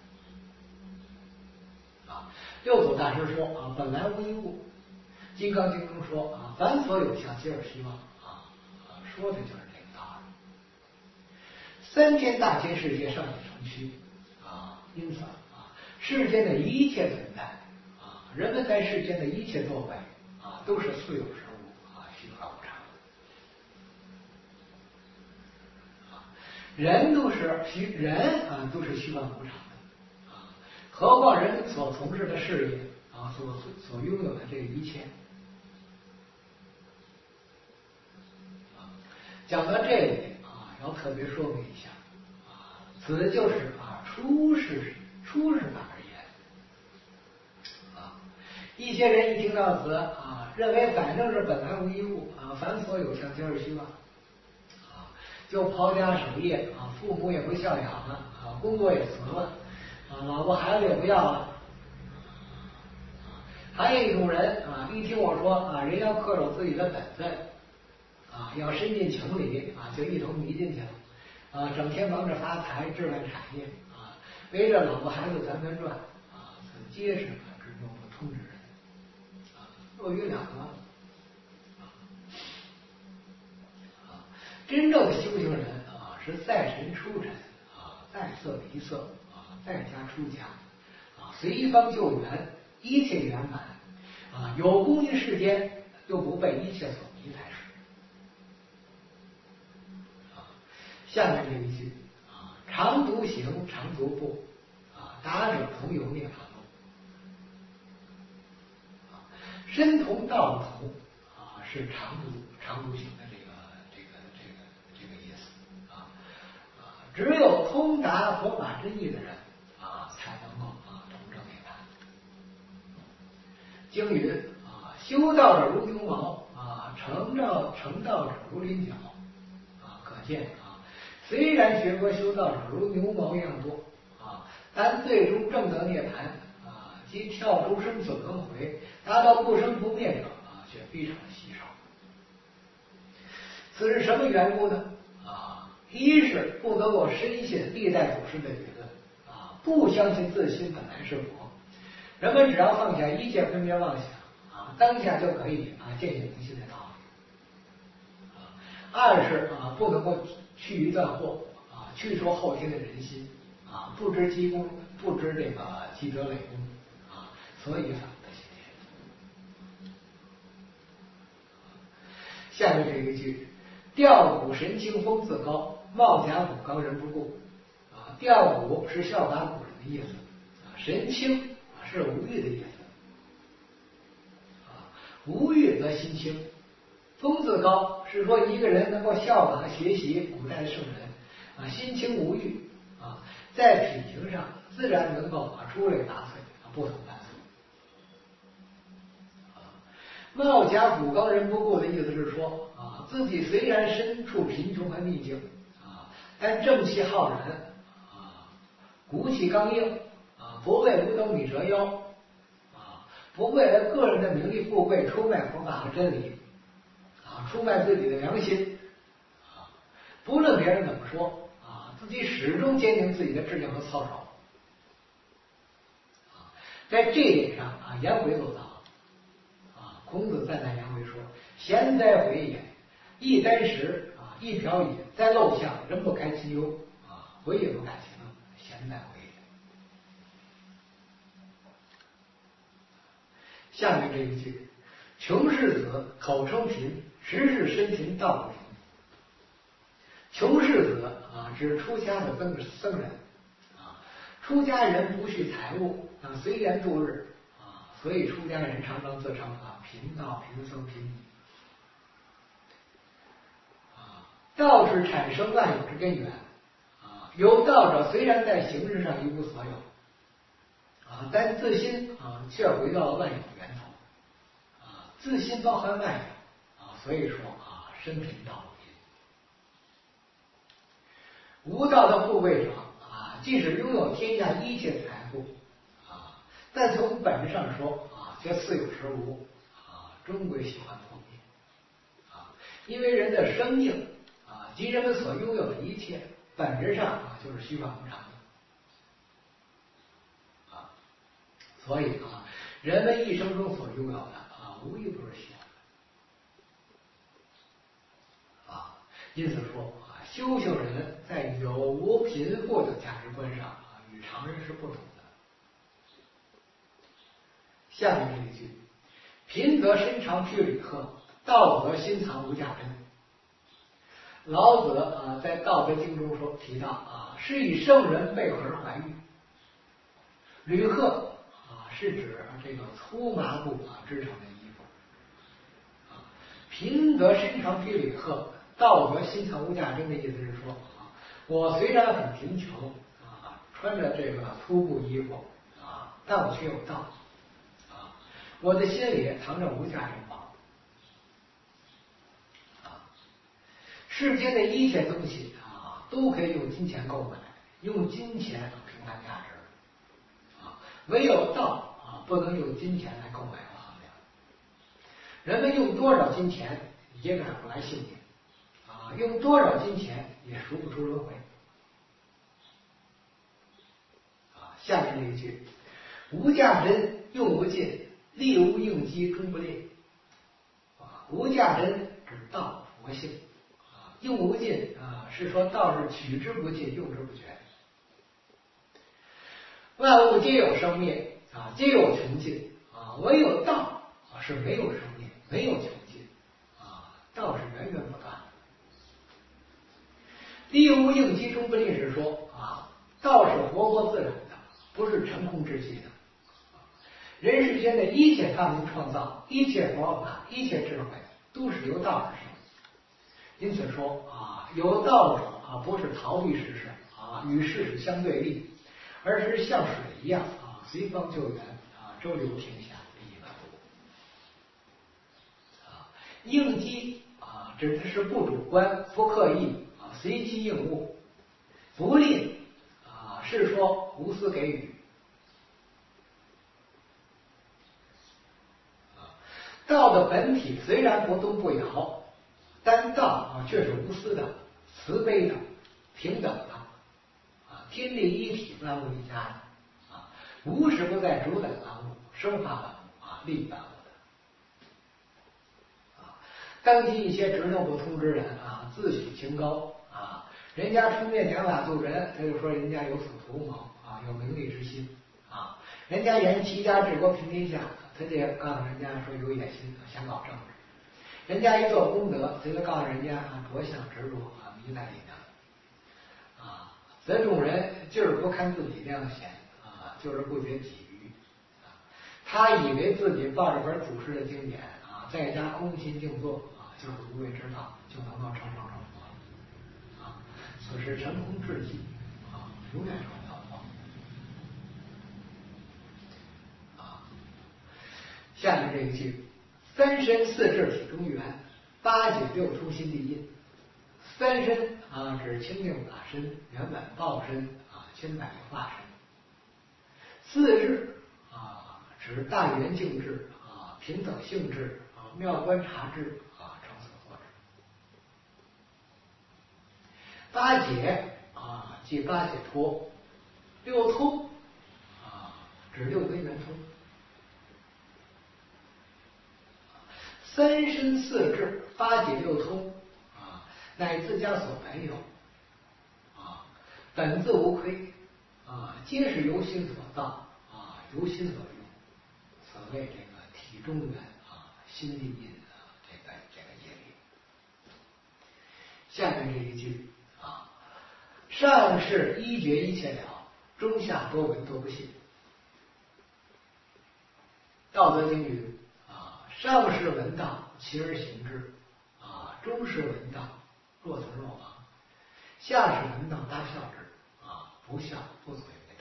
的啊。六祖大师说啊，本来无一物。金刚经中说啊，凡所有相，皆是虚妄啊，说的就是这个道理。三千大千世界尚未成虚啊，因此啊，世间的一切存在啊，人们在世间的一切作为啊，都是似有实无啊，虚幻无常啊。人都是虚幻无常的啊，何况人们所从事的事业啊，所拥有的这一切。讲到这里啊，要特别说明一下啊，此就是啊出世法而言啊。一些人一听到此啊，认为反正是本来无一物啊，凡所有相，皆是虚妄啊，就抛家守业啊，父母也不孝养了啊，工作也辞了啊，老婆孩子也不要了。还有一种人啊，一听我说啊，人要恪守自己的本分啊，要深进情理啊，就一头迷进去了啊，整天忙着发财、置办产业啊，围着老婆孩子团团转啊，很结实啊，只有不通之人啊，若约两个啊，真正的修行人啊，是在尘出尘啊，在色离色啊，在家出家啊，随方就缘，一切圆满啊，有功于世间，又不被一切所迷才是。下面这一句啊，常独行，常独步啊，达者同游涅槃路啊，身同道同啊，是常独行的这个意思啊。只有通达佛法真义的人啊，才能够同证涅槃。经云啊，修道者如牛毛啊，成道者如麟角啊，可见啊。虽然学佛修道者如牛毛一样多啊，但最终证得涅槃啊，即跳出生死轮回，达到不生不灭者啊，却非常稀少。此是什么缘故呢？啊，一是不能够深信历代祖师的理论啊，不相信自心本来是佛。人们只要放下一切分别妄想啊， 当下就可以见显明心的道理。二是不能够去于断惑去说后天的人心不知积功，不知这个积德累功所以反不行天。下面这一句，调虎神清风自高，貌甲虎高人不顾调虎是效法古人的意思神清是无欲的意思无欲则心清。风自高是说一个人能够效法学习古代的圣人心清无欲在品行上自然能够出类拔萃不同凡俗貌甲虎高人不顾的意思是说自己虽然身处贫穷和逆境但正气浩然骨气刚硬不为五斗米折腰不为了个人的名利富贵出卖佛法和真理出卖自己的良心不论别人怎么说自己始终坚定自己的志向和操守在这一点上颜回做到了孔子赞叹颜回说：“贤哉回也！一箪食一瓢饮，在陋巷，人不开其忧回也不感其乐，贤哉回也。”下面这一句，穷士子口称贫，实是身贫道不贫。穷士子指出家的僧人出家人不蓄财物随缘度日所以出家人常常自称贫道、贫僧、贫尼道是产生万有之根源有道者虽然在形式上一无所有但自心却回到了万有的源头自心包含万有所以说身贫道不贫。无道的富贵者即使拥有天下一切财富但从本质上说却似有时无终归喜欢破灭因为人的生命及人们所拥有的一切本质上就是虚幻无常的所以人们一生中所拥有的无一不是虚幻因此说修行人在有无贫富的价值观上与常人是不同的。下面这一句，贫则身长披履鹤，道则心藏无价珍。老子在《道德经》中提到是以圣人背后而怀玉。履鹤是指这个粗麻布织成的衣服贫则身长披履鹤，道则心藏无价珍的意思是说我虽然很贫穷穿着这个粗布衣服但我却有道我的心里藏着无价珍宝世间的一切东西都可以用金钱购买，用金钱评判价值唯有道不能用金钱来购买和衡量。人们用多少金钱也买不来性命用多少金钱也赎不出轮回下面这一句，无价珍用无尽，力无应机终不劣无价珍指道佛性用无尽是说道是取之不尽，用之不绝。万物皆有生灭皆有穷尽唯有道是没有生灭，没有穷尽道是源源不断的。力无应机终不劣是说道是活泼自然的，不是成空之际的。人世间的一切发明创造，一切佛法，一切智慧，都是由道而生。因此说有道者不是逃避世事与世事相对立，而是像水一样随风救援周流天下，利益万物应机指的是不主观不刻意随机应物。不吝是说无私给予道的本体虽然不动不摇，但道却是无私的、慈悲的、平等的天地一体，万物一家的无时不在主宰万物，生化万物利益万物的。 当今一些执政不通之人啊，自诩清高啊，人家出面讲法度人，他就说人家有所图谋啊，有名利之心啊。人家言齐家治国平天下，他就告诉人家说有野心，想搞政治。人家一做功德，他就告诉人家着相执着啊，迷在里面啊。则众人就是不看自己良贤啊，就是不觉己愚啊。他以为自己抱着本祖师的经典啊，在家空心静坐啊，就是无为之道，就能够成圣成佛啊。此时成空至极啊，永远成不了佛啊。下面这一句：三身四智体中元，八解六出心地印。三身啊，指清净法身、圆满报身啊，千百化身。四智啊，指大圆净智啊，平等性智啊，妙观察智啊，成所作智。八解啊，即八解脱。六通啊，指六根圆通。三身四智，八解六通啊，乃自家所本有啊，本自无亏啊，皆是由心所造啊，由心所用。此谓这个体中元啊，心地印啊，这个业力。下面这一句啊，上士一觉一切了，中下多闻多不信。道德经云啊，上士闻道，勤而行之啊；中士闻道，若从若亡；下士闻道，大笑之啊，不笑不作为道。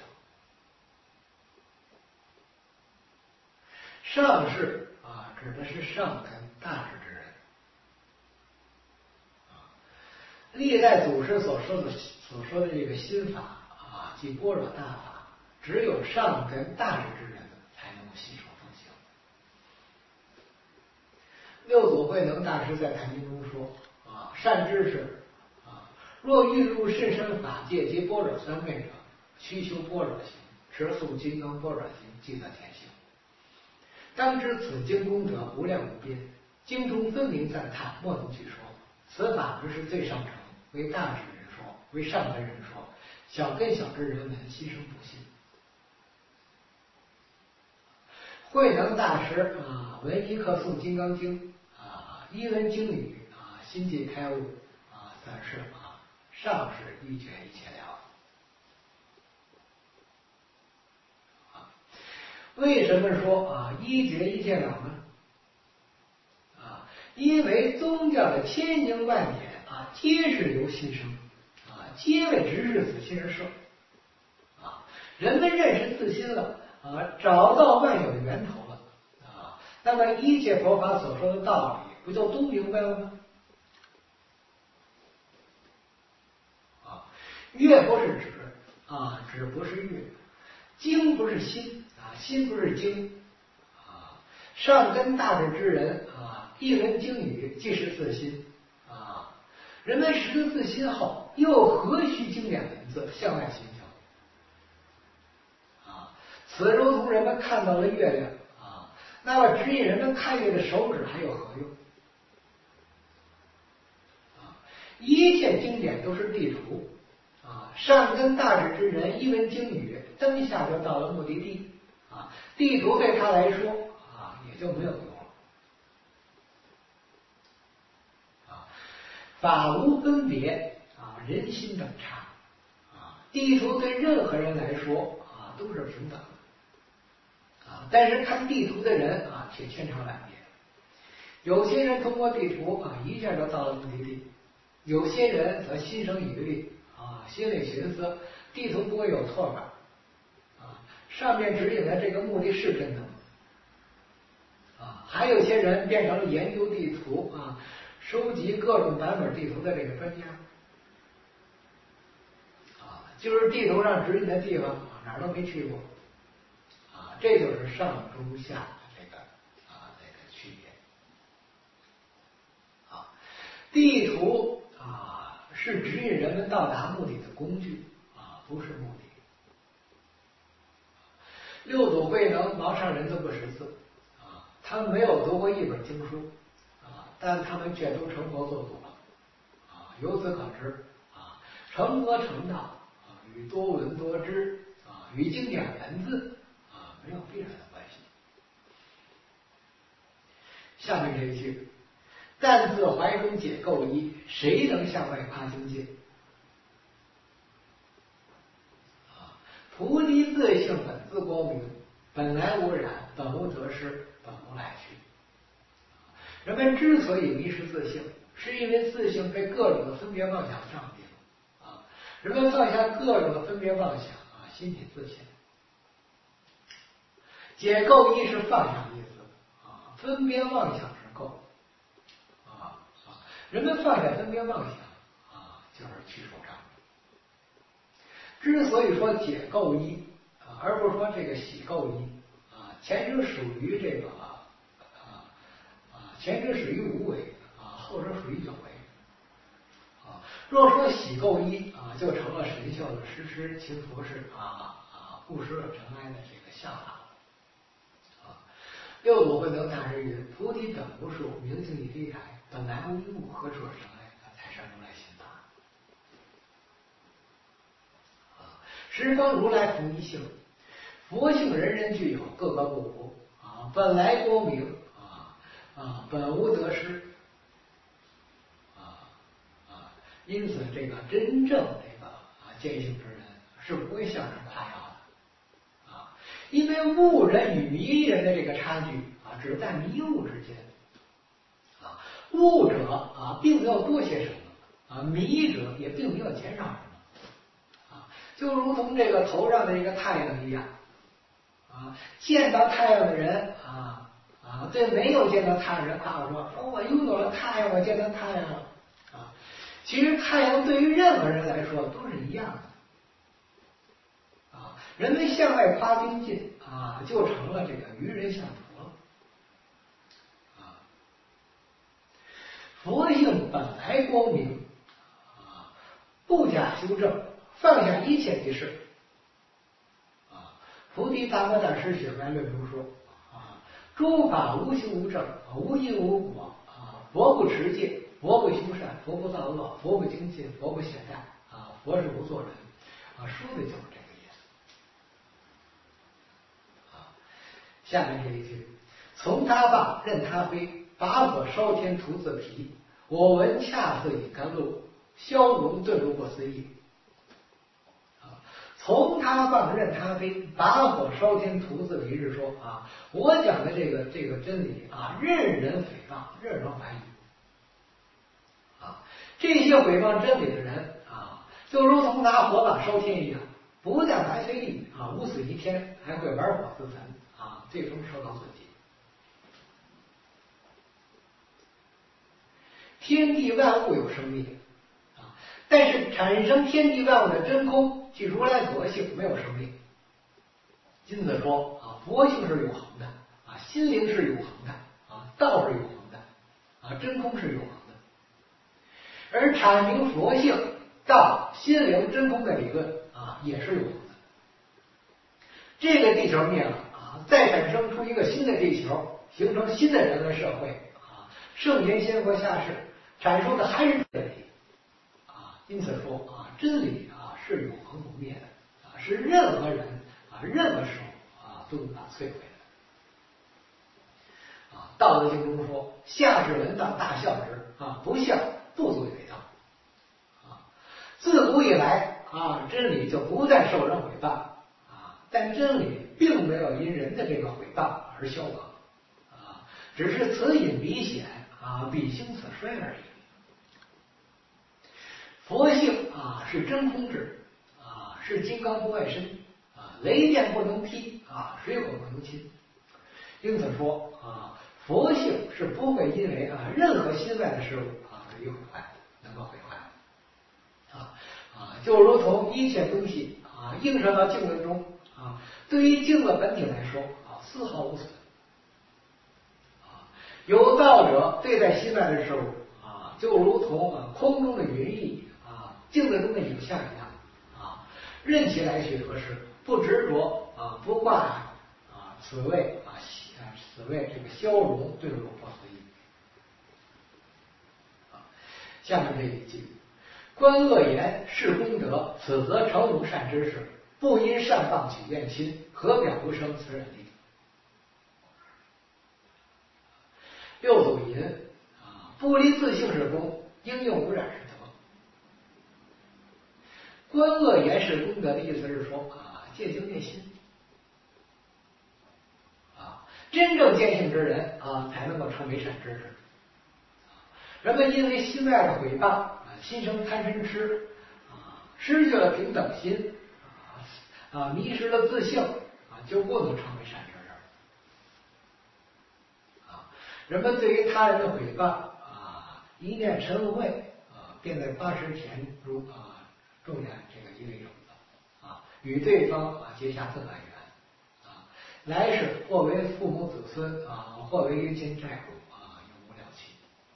上士啊，指的是上根大智之人啊。历代祖师所说的这个心法啊，即般若大法，只有上根大智之人才能够吸收奉行。六祖慧能大师在《坛经》中说啊，善知识啊，若欲入甚深法界及般若三昧者，须修般若行，持诵金刚般若经，即得天性。当知此经功德无量无边，经中分明赞叹，莫能具说。此法不是最上乘，为大智人说，为上根人说，小根小智人们悉生不信。慧能大师啊，闻一刻诵《金刚经》啊，一闻经语啊，心即开悟啊，则是啊，上士一觉一切了啊。为什么说啊一觉一切了呢？啊，因为宗教的千经万典啊，皆是由心生啊，皆为直视自心而设啊。人们认识自心了啊，找到万有的源头了啊，那么一切佛法所说的道理，不就都明白了吗？啊，月不是指啊，指不是月，经不是心啊，心不是经啊。上根大智之人啊，一闻经语即是自心啊。人们识得自心后，又何须经典文字向外寻求？此如同人们看到了月亮啊，那么指引人们看月的手指还有何用？啊，一切经典都是地图啊，上根大智之人一闻经语，登下就到了目的地啊，地图对他来说啊也就没有用了啊。法无分别啊，人心等差啊，地图对任何人来说啊都是平等的。但是看地图的人啊，却千差万别。有些人通过地图啊，一下就到了目的地；有些人则心生疑虑啊，心里寻思地图不会有错吧？啊，上面指引的这个目的是真的吗？啊，还有些人变成了研究地图啊，收集各种版本地图的这个专家啊，就是地图上指引的地方啊，哪儿都没去过。这就是上中下的这个区别啊。地图啊是指引人们到达目的的工具啊，不是目的。六祖慧能、毛上人都不识字啊，他们没有读过一本经书啊， 但他们却都成佛做主了。由此可知，成佛成道与多闻多知与经典文字没有必然的关系。下面这一句，但自怀中解垢衣，谁能向外夸精进？菩提自性本自光明，本来无染，本无得失，本无来去。人们之所以迷失自性，是因为自性被各种的分别妄想障蔽了。人们放下各种的分别妄想心体自性。解垢衣是放下意思分别妄想是垢人们放下分别妄想就是去除障蔽。之所以说解垢衣而不是说这个洗垢衣前者属于这个前者属于无为后者属于有为若说洗垢衣就成了神秀的施施勤佛事布施了尘埃的这个向导六祖慧能大师云：菩提本无树，明镜亦非台，本来无一物，何处惹尘埃？才生如来心法。十方如来同一性，佛性人人具有，个个不无本来光明本无得失因此这个真正这个见性之人是不会向人夸耀的因为悟人与迷人的这个差距只在迷悟之间悟者并没有多些什么迷者也并没有减少什么就如同这个头上的一个太阳一样见到太阳的人对没有见到太阳人夸说我拥有了太阳，我见到太阳了其实太阳对于任何人来说都是一样的人们向外夸精进就成了这个愚人相佛了佛性本来光明不假修正，放下一切即是菩提达摩大师写来论中说诸法无形无正，无因无果佛不持戒，佛不修善，佛不造恶，佛不精进，佛不懈怠佛是不做人说的就是这个意思下面这一句，从他棒任他飞，把火烧天徒自疲，我闻恰似饮甘露，消融顿如不思议从他棒任他飞，把火烧天徒自疲是说我讲的这个真理任人诽谤，任人怀疑这些诽谤真理的人就如同拿火把烧天一样，不但白费力气无死一天，还会玩火自焚最终受到自己。天地万物有生灭但是产生天地万物的真空即如来佛性没有生灭。因此说佛性是永恒的心灵是永恒的道是永恒的真空是永恒的。而阐明佛性道心灵真空的理论也是永恒的。这个地球灭了再产生出一个新的地球，形成新的人类社会圣贤仙佛下世阐述的还是真理因此说真理是永恒不灭的是任何人任何时候都无法摧毁的道德经中说下至闻道大孝之不孝不足以为道自古以来真理就不再受人毁谤但真理并没有因人的这个毁谤而消亡只是此隐彼显彼兴此衰而已。佛性是真空智是金刚不坏身雷电不能劈水火不能侵。因此说佛性是不会因为任何心外的事物而毁坏能够毁坏就如同一切东西映射到镜子中对于镜子本体来说丝毫无损有道者对待心外的事物就如同空中的云翳镜子中的影像一样任其来去何时，不执着不挂碍此谓这个消融顿入不思议下面这一句：观恶言，是功德，此则成无善知识。不因善谤起怨亲，何表无生此忍力。六祖吟不离自性是功，应用无染是德。观恶言是功德的意思是说戒精戒心真正见性之人才能够成为善知识。人们因为心外的诽谤心生贪嗔痴失去了平等心迷失了自性就不能成为善知识。人们对于他人的诽谤一念嗔恚便在80田中种下这个一类种子与对方结下憎爱缘来世或为父母子孙或为冤亲债主永无了期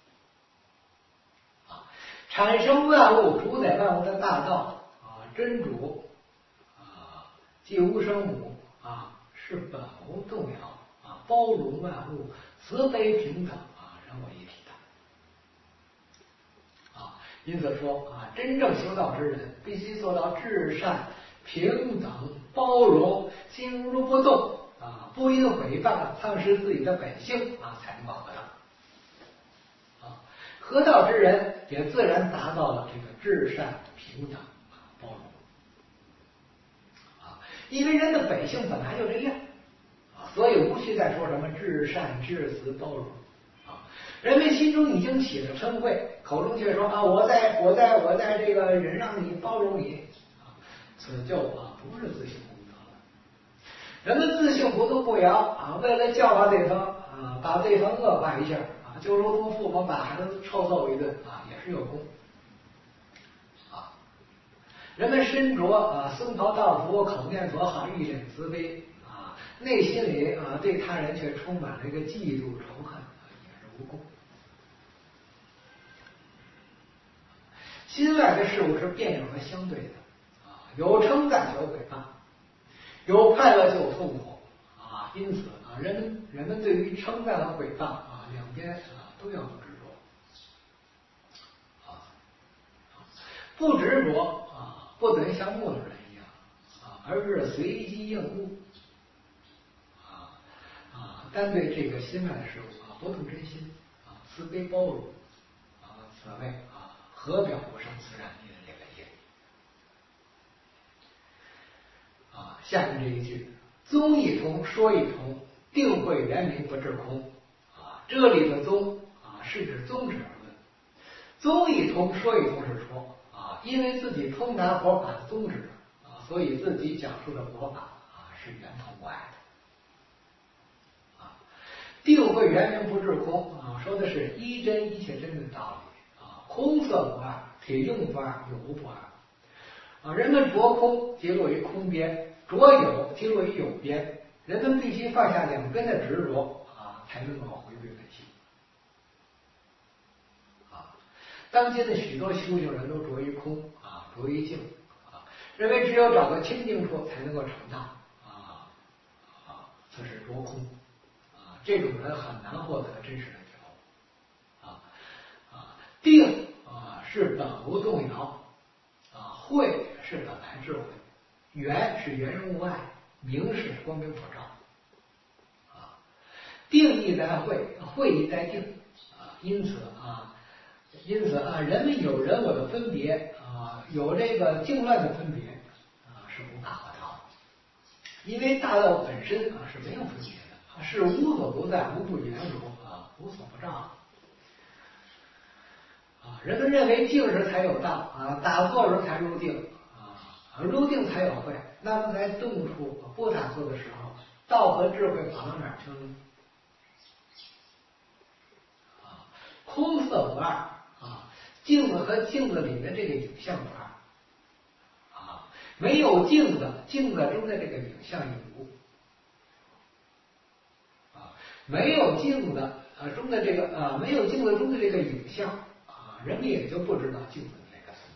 产生万物主宰万物的大道真主即无生母是本无动摇包容万物慈悲平等人我一体的因此说真正修道之人必须做到至善平等包容心如如不动不因毁谤丧失自己的本性才能够合道合道之人也自然达到了这个至善平等包容因为人的本性本来就这样所以无需再说什么至善至慈包容人们心中已经起了嗔恚，口中却说我在这个忍让你包容你此就不是自性功德了。人们自性不动不摇为了教化对方把对方恶化一下就如同父母把孩子臭揍一顿也是有功人们身着僧袍道服口念佛号一脸慈悲内心里对他人却充满了一个嫉妒仇恨也是无功心外的事物是辩证和相对的有称赞就有诽谤有快乐就有痛苦因此人们对于称赞和诽谤两边都要不执着不执着不等于像木头人一样而是随机应物单对这个心外的事物不动真心慈悲包容此谓合表不生自然力的这个业下面这一句宗一同说一同定慧圆明不至空这里的宗是指宗旨而论宗一同说一同是说因为自己通达佛法的宗旨所以自己讲述的佛法是圆通无碍的定慧圆明不至空说的是一真一切真的道理空色不二体用不二有无不二人们着空即落于空边着有即落于有边人们必须放下两边的执着才能够回归本性当今的许多修行人都着于空着于静认为只有找个清净处才能够成道此是着空这种人很难获得真实的觉悟定是本无动摇慧是本来智慧圆是圆融无碍明是光明普照定义在慧慧亦在定因此人们有人我的分别有这个境乱的分别是无法合道的因为大道本身是没有分别的是无所不在无不言如无所不照人们认为静时才有道打坐时才入定入定才有慧那么在动处不打坐的时候道和智慧跑到哪儿去了呢空色不二镜子和镜子里面这个影像不二没有镜子镜子中的这个影像有无没有镜子中的这个没有镜子中的这个影像人们也就不知道镜子的这个存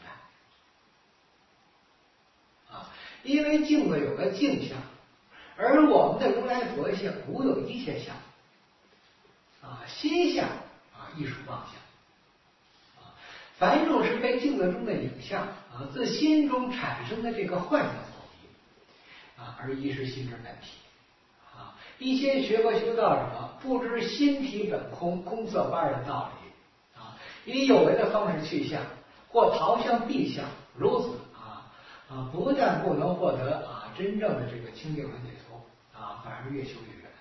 在因为镜子有个镜像而我们的如来佛性无有一切相心相亦属妄想凡众是被镜子中的影像自心中产生的这个幻象所逼而一是心之本体一些学过修道者不知心体本空，空色不二的道理以有为的方式去向，或逃向避向，如此不但不能获得真正的这个清净和解脱反而越修越远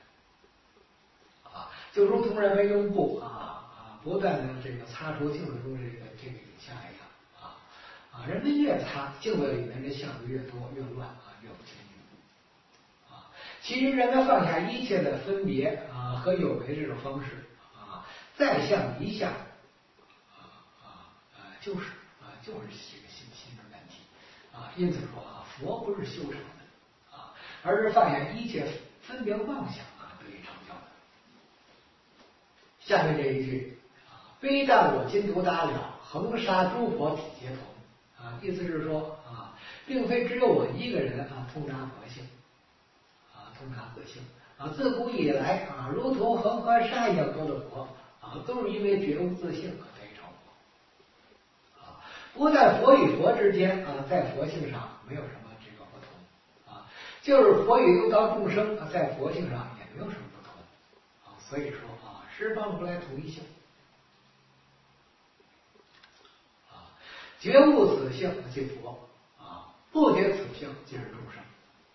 就如同人们用布不断的这个擦除镜子中这个影像一样人们越擦镜子里面的像就越多越乱越不清净其实人们放下一切的分别和有为这种方式再向一向就是这个心之本体因此说佛不是修成的而是放下一切分别妄想得以成就的。下面这一句非但我今独达了，恒沙诸佛体皆同意思是说并非只有我一个人通达佛性通达佛性自古以来如同恒河沙一样多的佛都是因为觉悟自性而得以成佛不但佛与佛之间在佛性上没有什么这个不同就是佛与六道众生在佛性上也没有什么不同所以说十方如来同一性觉悟此性即佛不觉此性即是众生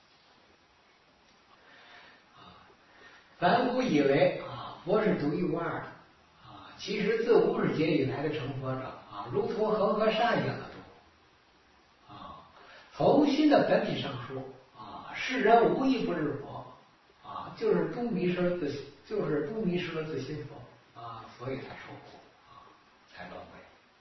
凡古以为佛是独一无二的其实自无始劫以来的成佛者如同恒河沙一样的多从心的本体上说世人无一不是佛就是都迷失了自心佛所以才受苦才轮回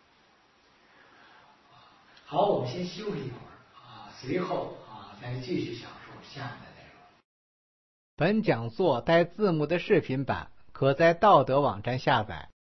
好，我们先休息一会儿随后再继续讲述下面的内容。 本讲座带字幕的视频版可在道德网站下载。